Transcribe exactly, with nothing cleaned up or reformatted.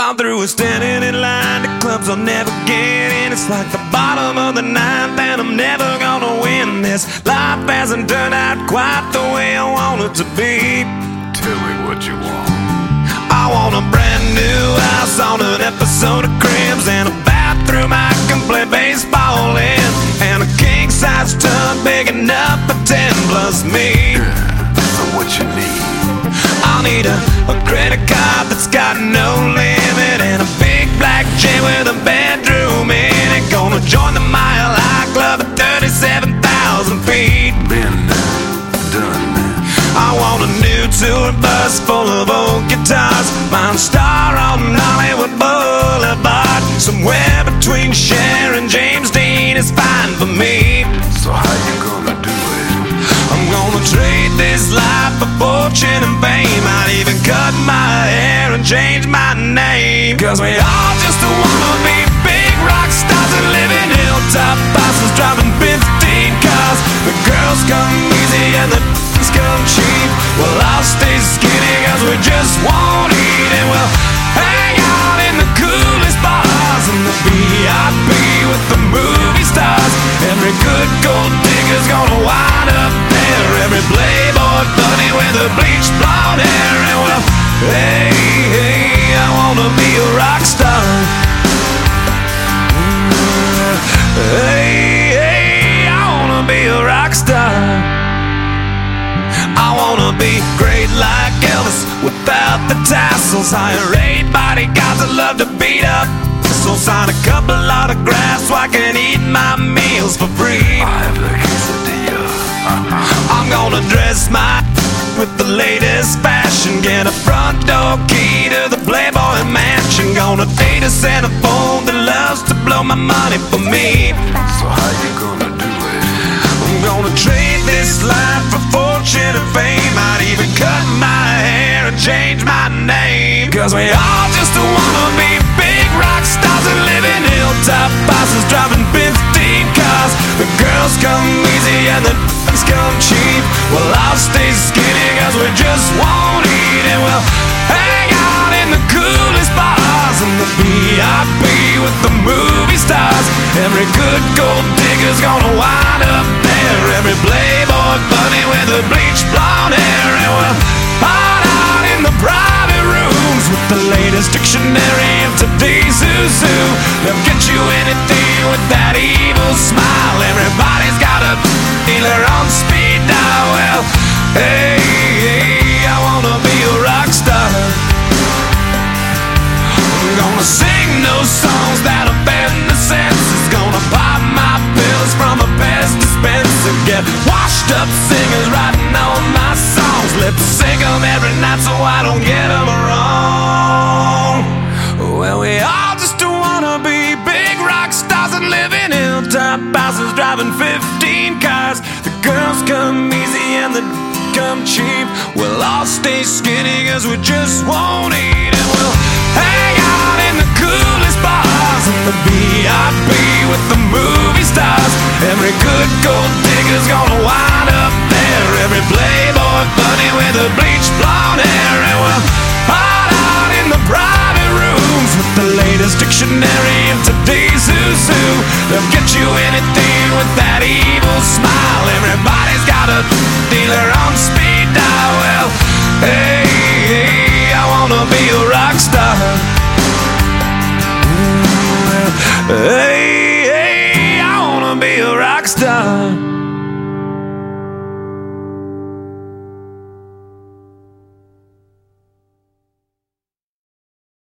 I'm through with standing in line to clubs I'll never get in. It's like the bottom of the ninth and I'm never gonna win this. Life hasn't turned out quite the way I want it to be. Tell me what you want. I want a brand new house on an episode of Cribs, and a bathroom I can play baseball in, and a king-size tub big enough for ten plus me. Yeah, so what you need? I'll need a, a credit card that's got no limit, and a big black jet with a bedroom in it. Gonna join the Mile High Club at thirty-seven thousand feet. Been there, done that. I want a new tour bus full of old guitars, mine star on Hollywood Boulevard. Somewhere between Cher and James Dean is fine for me. So how you gonna do it? I'm gonna trade this life for fortune and fame. I'd even cut my hair and change my name, 'cause we all just wanna be big rock stars and live in hilltop houses, driving fifteen cars. The girls come easy and the come cheap. Well, I'll stay skinny 'cause we just won't eat, and we'll hang out in the coolest bars and the V I P with the movie stars. Every good gold digger's gonna wind up there, every playboy bunny with the bleached blonde hair. And well, hey, hey, I wanna be a rock star. Hey, hey, I wanna be a rock star. I wanna be great like Elvis without the tassels. Hire eight bodyguards that love to beat up. So sign a couple autographs so I can eat my meals for free. I have the quesadilla. I'm gonna dress my with the latest fashion, get a front door key to the Playboy Mansion. Gonna date a centerfold that loves to blow my money for me. So how you gonna do it? I'm gonna trade this life for fortune and fame. I'd even cut my hair and change my name, 'cause we all just wanna be big rock stars and live in hilltop houses, driving fifteen cars. The girls come easy and the d***s come cheap. Well, I'll stay skinny 'cause we just won't eat, and we'll hang out in the coolest bars and the V I P with the movie stars. Every good gold digger's gonna wind up there, every playboy bunny with the bleached blonde hair. And we'll hide out in the private rooms with the latest dictionary of today's who's who. They'll get you anything with that evil smile. Everybody's got a dealer on speed dial. Well, hey, hey, I wanna be a rock star. I'm gonna sing those songs that offend the senses. Gonna pop my pills from a Pez dispenser. Get washed up singers writing all my songs. Lip sync them every night so I don't get them wrong. Well, we all just wanna be big rock stars and live in hilltop houses, driving fifteen cars. The girls come easy and the come cheap. We'll all stay skinny 'cause we just won't eat, and we'll hang out in the coolest bars and the V I P with the movie stars. Every good gold digger's gonna wind up there, every playboy bunny with the bleached blonde hair. And we'll hide out in the private rooms with the latest dictionary of today's who's who. They'll get you anything with that evil smile. Everybody's got a dealer on speed dial. Well, hey, hey, I wanna be a